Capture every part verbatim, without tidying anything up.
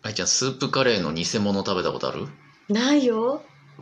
愛ちゃん、スープカレーの偽物食べたことある？ ないよ。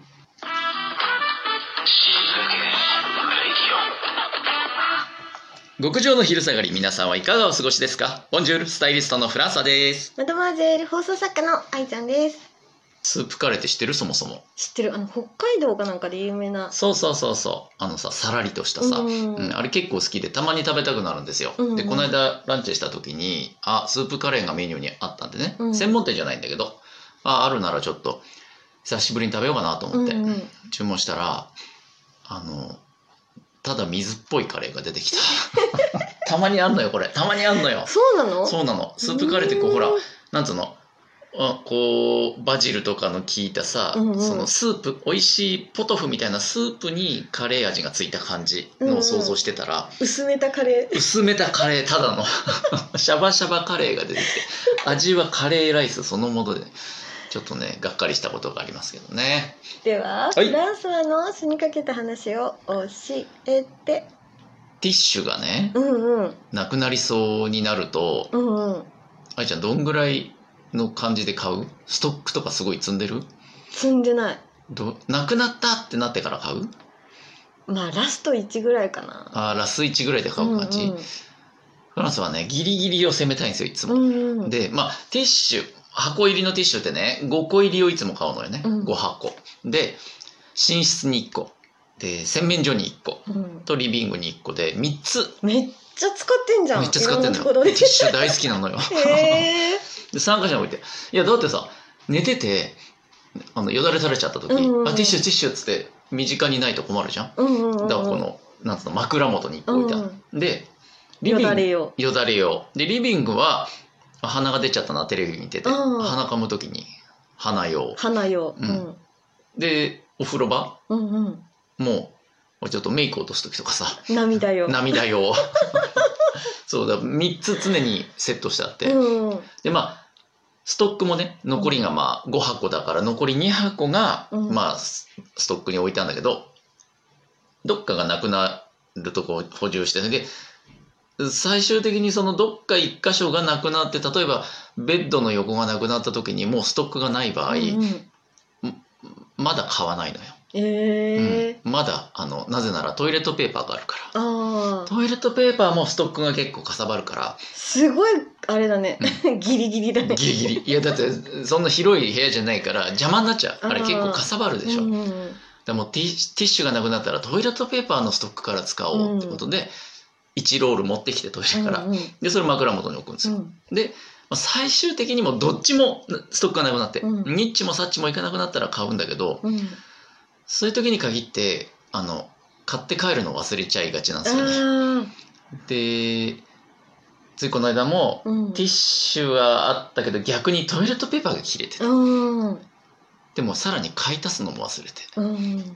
極上の昼下がり、皆さんはいかがお過ごしですか？ボンジュール、スタイリストのフランサです。 マドマーゼル放送作家の愛ちゃんです。 スープカレーって知ってる？そもそも。 知ってる。あの北海道かなんかで有名な。 そうそうそうそう。あのさ、さらりとしたさ、 うんうん、あれ結構好きでたまに食べたくなるんですよ。 うんうん、 でこの間ランチした時に、あ、スープカレーがメニューにあったんでね、うん、専門店じゃないんだけど、あ、あるならちょっと久しぶりに食べようかなと思って、うんうん、注文したら、あのただ水っぽいカレーが出てきた。たまにあんのよこれ。たまにあんのよ。 そうなの？ そうなの。スープカレーってこうほら、なんつうの、あ、こうバジルとかの効いたさ、うんうん、そのスープ、美味しいポトフみたいなスープにカレー味がついた感じのを想像してたら、うんうん、 薄めたカレー薄めたカレーただのシャバシャバカレーが出てきて、味はカレーライスそのものでちょっとねがっかりしたことがありますけどね。 では、はい、フランスはの死にかけた話を教えて。 ティッシュがね、 うんうん、 なくなりそうになると、うんうん、愛ちゃんどんぐらいの感じで買う？ストックとかすごい積んでる？ 積んでない。 どなくなったってなってから買う？ まあラストいちぐらいかな。 あ、ラスいちぐらいで買う感じ、うんうん、フランスはねギリギリを攻めたいんですよいつも、うんうん、でまあティッシュ箱入りのティッシュってねごこ入りをいつも買うのよね、うん、ごはこで寝室にいっこで洗面所にいっこ、うん、とリビングにいっこでみっつ。 めっちゃ使ってんじゃん。 めっちゃ使ってんのよ。ティッシュ大好きなのよ。へーでさんかしょ置いて、いやだってさ寝ててあのよだれ垂れちゃった時、うんうん、あティッシュティッシュっつって身近にないと困るじゃん、うんうんうん、だからこのなんつうの枕元にいっこ置いた、うん、でリビングよだれ用よだれ用でリビングは鼻が出ちゃったなテレビ見てて、鼻かむ時に鼻用鼻用、 うん、でお風呂場、うんうん、もうちょっとメイク落とす時とかさ涙用涙用そうだみっつ常にセットしてあって、うんうん、でまあストックもね残りがまあごはこだから残りにはこが、うん、まあストックに置いたんだけどどっかがなくなるとこ補充してで最終的にそのどっか一箇所がなくなって例えばベッドの横がなくなった時にもうストックがない場合、うんうん、まだ買わないのよ。えーうん、まだあのなぜならトイレットペーパーがあるからあトイレットペーパーもストックが結構かさばるからすごいあれだね、うん、ギリギリだねギリギリいやだってそんな広い部屋じゃないから邪魔になっちゃう あ, あれ結構かさばるでしょ、うんうん、でもティッシュがなくなったらトイレットペーパーのストックから使おうってことで、うん、いちロール持ってきてトイレから、うんうん、でそれ枕元に置くんですよ、うん、で最終的にもどっちもストックがなくなって、うん、ニッチもサッチもいかなくなったら買うんだけど、うんそういう時に限ってあの買って帰るの忘れちゃいがちなんですよね。でついこの間も、うん、ティッシュはあったけど逆にトイレットペーパーが切れてた、うん、でもさらに買い足すのも忘れて、うん、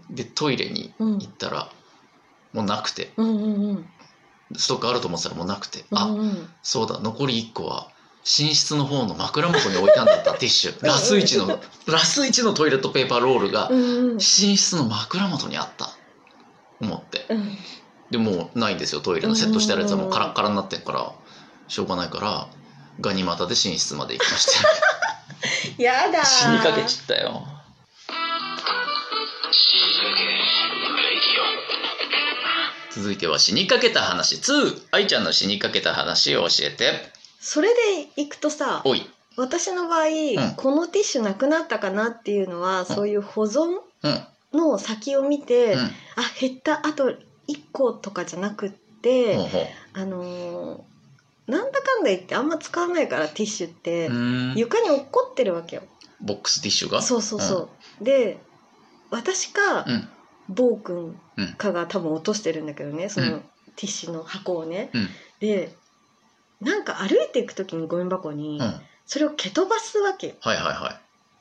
でトイレに行ったら、うん、もうなくて、うんうんうん、ストックあると思ってたらもうなくて、うんうん、あそうだ残りいっこは寝室の方の枕元に置いたんだったティッシュラスいちのラスいちのトイレットペーパーロールが寝室の枕元にあった思って、うん、でもうないんですよトイレのセットしてあるやつはもうカラッカラになってるからしょうがないからガニ股で寝室まで行きましたやだ死にかけちったよ。続いては死にかけた話に愛ちゃんの死にかけた話を教えて。 それでいくとさ私の場合、うん、このティッシュなくなったかなっていうのは、うん、そういう保存の先を見て、うん、あ減ったあといっことかじゃなくって、うん、あのー、なんだかんだ言ってあんま使わないからティッシュって床に落っこってるわけよボックスティッシュがそうそうそう、うん、で私か、うん、ボー君かが多分落としてるんだけどねその、うん、ティッシュの箱をね、うん、でなんか歩いていく時にゴミ箱に、うん、それを蹴飛ばすわけよ。はいはいはい。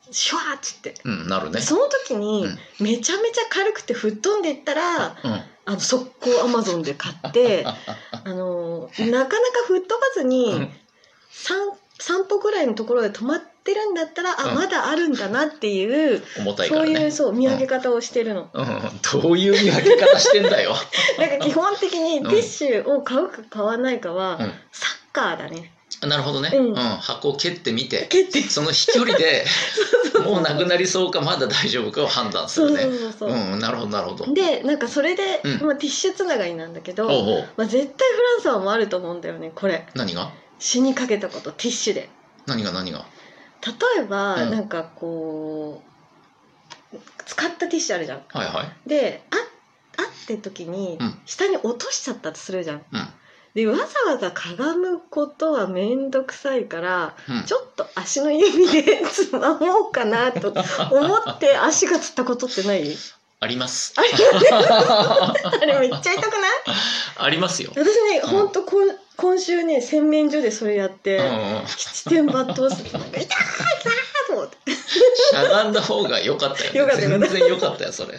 シュワーっつって。うんなるね。その時に、うん、めちゃめちゃ軽くて吹っ飛んでいったら、うん、あの速攻アマゾンで買ってあのなかなか吹っ飛ばずに、うん、3, 3歩ぐらいのところで止まってるんだったら、うん、あまだあるんだなっていう重たいからね、そういうそう見分け方をしてるの、 うんうん、どういう見分け方してんだよなんか基本的にティッシュを買うか買わないかは、うん、サッカーだね。 なるほどね、 うんうん、箱を蹴ってみて蹴ってその飛距離でもうなくなりそうかまだ大丈夫かを判断するね。 そうそうそうそう、 うん、なるほどなるほど。 でなんかそれで、 うんまあ、ティッシュつながりなんだけど、 ほうほう、 まあ、絶対フランスはもあると思うんだよねこれ。 何が死にかけたこと、ティッシュで。 何が何が例えば、 うんなんかこう使ったティッシュあるじゃん。 はいはいでああって時に、 うん下に落としちゃったとするじゃん。 うんでわざわざかがむことは面倒くさいから、 うんちょっと足の指でつまもうかなと思って足がつったことってない？ ありますあれめっちゃ痛くない？ ありますよ。 私ね、 うんほんと今今週ね洗面所でそれやってうんうん、 七点抜刀してなんか痛い痛いと思ってしゃがんだ方が良かったよね。 よかったよかった全然良かったよそれ。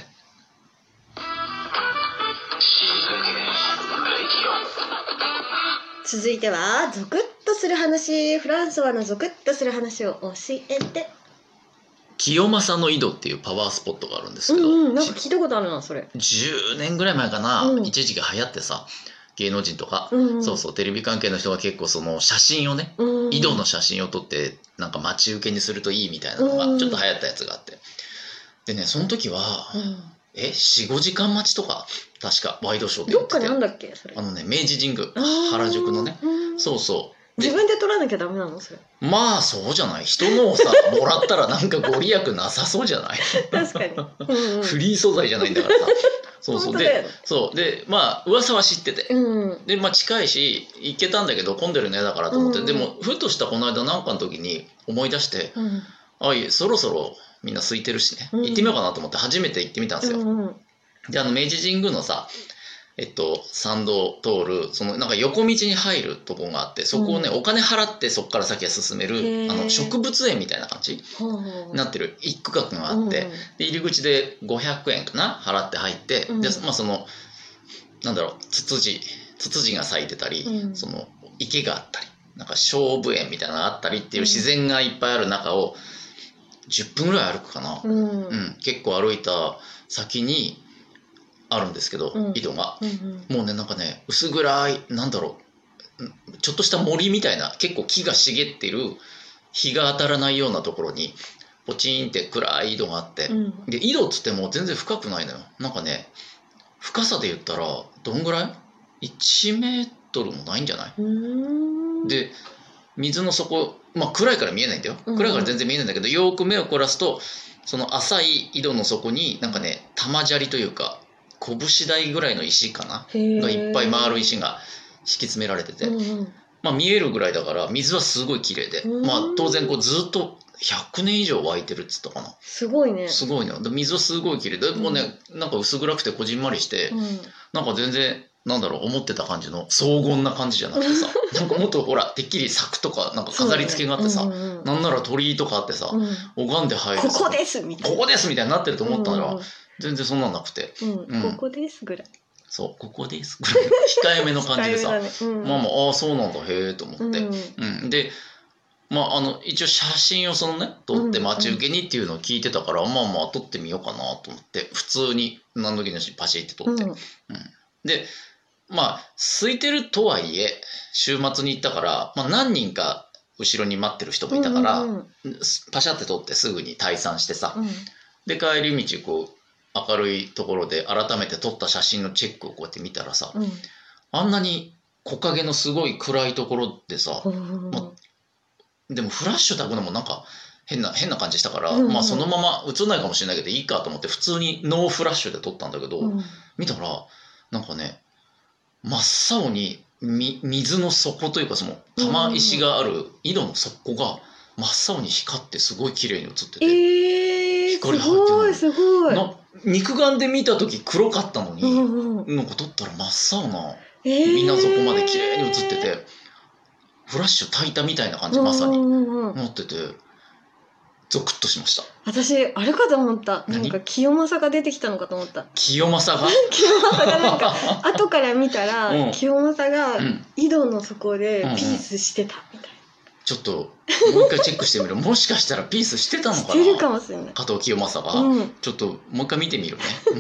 続いてはゾクッとする話、フランソワのゾクッとする話を教えて。 清正の井戸っていうパワースポットがあるんですけど、 うんうん、なんか聞いたことあるなそれ。 じゅうねんぐらい前かな、 うん一時期流行ってさ、芸能人とか、 うんうん、 そうそうテレビ関係の人が結構その写真をね、 うんうん、 井戸の写真を撮ってなんか待ち受けにするといいみたいなのがうんちょっと流行ったやつがあって、でねその時は、 うんえ よん,ご 時間待ちとか確かワイドショーでどっ言ってて、 かにあんだっけそれ。 あのね明治神宮あー原原宿のね、 うんそうそうで自分で取らなきゃダメなのそれ。 まあそうじゃない、人のをさもらったらなんかご利益なさそうじゃない確かに、うんうん、 フリー素材じゃないんだからさそうそうで本当だよねそうでまあ噂は知ってて、 うんうん、 でまあ近いし行けたんだけど混んでるねだからと思って、 うんでもふとしたこの間なんかの時に思い出して、 うんあいえそろそろみんな空いてるしね、 うん行ってみようかなと思って初めて行ってみたんですよ、 うんうん、 であの明治神宮のさえっと参道を通るそのなんか横道に入るとこがあって、そこをね、 うんお金払ってそこから先は進めるへーあの植物園みたいな感じほうほうになってる一区画があって、 うんで入り口でごひゃくえんかな払って入って、 うんでまあそのなんだろうツツジツツジが咲いてたり、 うんその池があったりなんか菖蒲園みたいなのがあったりっていう自然がいっぱいある中をじゅっぷんぐらい歩くかな、 うんうんうん、結構歩いた先にあるんですけど、 うん井戸がうんもうねなんかね薄暗いなんだろうちょっとした森みたいな結構木が茂っている日が当たらないようなところにポチンって暗い井戸があって、 うんで井戸っつっても全然深くないのよ。なんかね深さで言ったらどんぐらい ?いちメートルもないんじゃない？ うーんで水の底まあ暗いから見えないんだよ、 うん暗いから全然見えないんだけど、よーく目を凝らすとその浅い井戸の底になんかね玉砂利というか拳大ぐらいの石かなへーがいっぱい回る石が敷き詰められてて、 うんうんまあ見えるぐらいだから水はすごい綺麗で、 うんまあ当然こうずっとひゃくねん以上湧いてるっつったかな。 すごいね。 すごいね。で水はすごい綺麗で、もうねなんか薄暗くてこじんまりして、 うんなんか全然なんだろう思ってた感じの荘厳な感じじゃなくてさなんかもっとほらてっきり柵とかなんか飾り付けがあってさ、 そうだねうんうんなんなら鳥居とかあってさ、 うん拝んで入るここですみたいな。 ここですみたいになってると思ったら、 うん全然そんなんなくて、 うんうんここですぐらい。 そうここです控えめの感じでさ、 控えめだねうんまあまあああそうなんだへえと思って、 うんうん、でまああの一応写真をそのね撮って待ち受けにっていうのを聞いてたから、まあまあ撮ってみようかなと思って普通に何の気なしにパシって撮って、 うんうんでまあ空いてるとはいえ週末に行ったから、まあ、何人か後ろに待ってる人もいたから、 うんうんパシャって撮ってすぐに退散してさ、 うんで帰り道こう明るいところで改めて撮った写真のチェックをこうやって見たらさ、 うんあんなに木陰のすごい暗いところでさ、 うんまでもフラッシュ焚くのもなんか変な変な感じしたから、 うんうんまあそのまま映んないかもしれないけどいいかと思って普通にノーフラッシュで撮ったんだけど、 うん見たらなんかね真っ青にみ水の底というかその玉石がある井戸の底が真っ青に光ってすごい綺麗に映ってて、 えー、す光入ってないごいすごい。 な肉眼で見た時黒かったのに、 うんうんなんか撮ったら真っ青なえー水底まで綺麗に映ってて、フラッシュ焚いたみたいな感じまさにうんうんうん持っててゾクッとしました。 私あれかと思った。な何んか清正が出てきたのかと思った。 清正が清正がなんか後から見たら、 うん清正がうん井戸の底でうんうんピースしてたみたいちょっともう一回チェックしてみるもしかしたらピースしてたな。 のかしてるかなもしれない。 加藤清正が、 うんちょっともう一回見てみるね、うん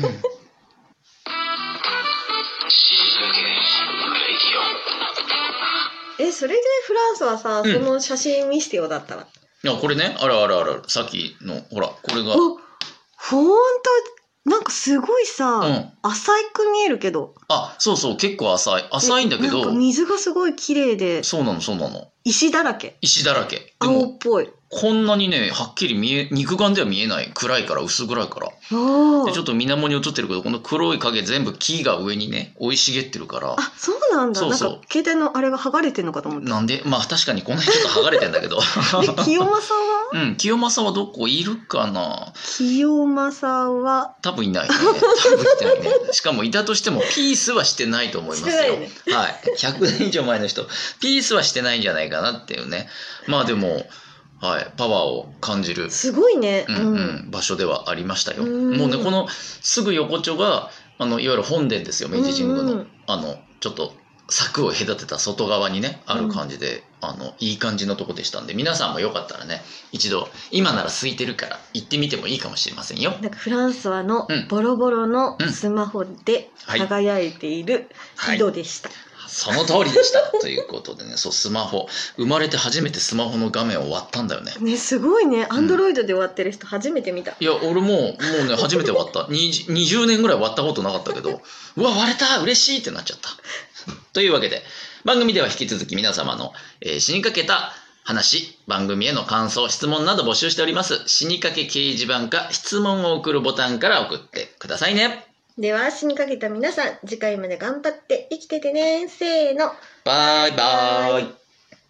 え、それでフランスはさ、 うんその写真見せてよだったら。 いや、これね、あらあらあら、さっきの、ほら、これが。 お、ほんと、なんかすごいさ、 うん、 浅く見えるけど。 あ、そうそう、結構浅い。浅いんだけど。 なんか水がすごい綺麗で。 そうなの、そうなの。 石だらけ。 石だらけ。 青っぽい。 こんなにね、はっきり見え、肉眼では見えない。暗いから、薄暗いから。で、ちょっと水面に映ってるけど、この黒い影全部木が上にね、生い茂ってるから。 あ、そうなんだ。そうそう。なんか携帯のあれが剥がれてんのかと思った。 なんでまあ確かにこの辺ちょっと剥がれてんだけど。 で、清正はうん、清正はどこいるかな。 清正は多分いないね。多分いないね。しかもいたとしてもピースはしてないと思いますよ。ね、はい。ひゃくねん以上前の人、ピースはしてないんじゃないかなっていうね。まあでも、はい、パワーを感じるすごいね、 うんうん、場所ではありましたよ。もうねこのすぐ横丁があのいわゆる本殿ですよ。明治神宮の、うんうん、あのちょっと柵を隔てた外側にねある感じで、うん、あのいい感じのとこでしたんで、皆さんもよかったらね一度今なら空いてるから行ってみてもいいかもしれませんよ。 なんかフランスはのボロボロのスマホで輝いている井戸でした。 はいはい、その通りでしたということでね、そうスマホ生まれて初めてスマホの画面を割ったんだよね。 ね、すごいね。アンドロイドで割ってる人初めて見た。 うん、いや俺ももうね初めて割った。にじゅうねんぐらい割ったことなかったけど、うわ割れた嬉しいってなっちゃった。というわけで番組では引き続き皆様の、えー、死にかけた話、番組への感想、質問など募集しております。死にかけ掲示板か質問を送るボタンから送ってくださいね。 では死にかけた皆さん、次回まで頑張って生きててね。せーの。 バイバイ。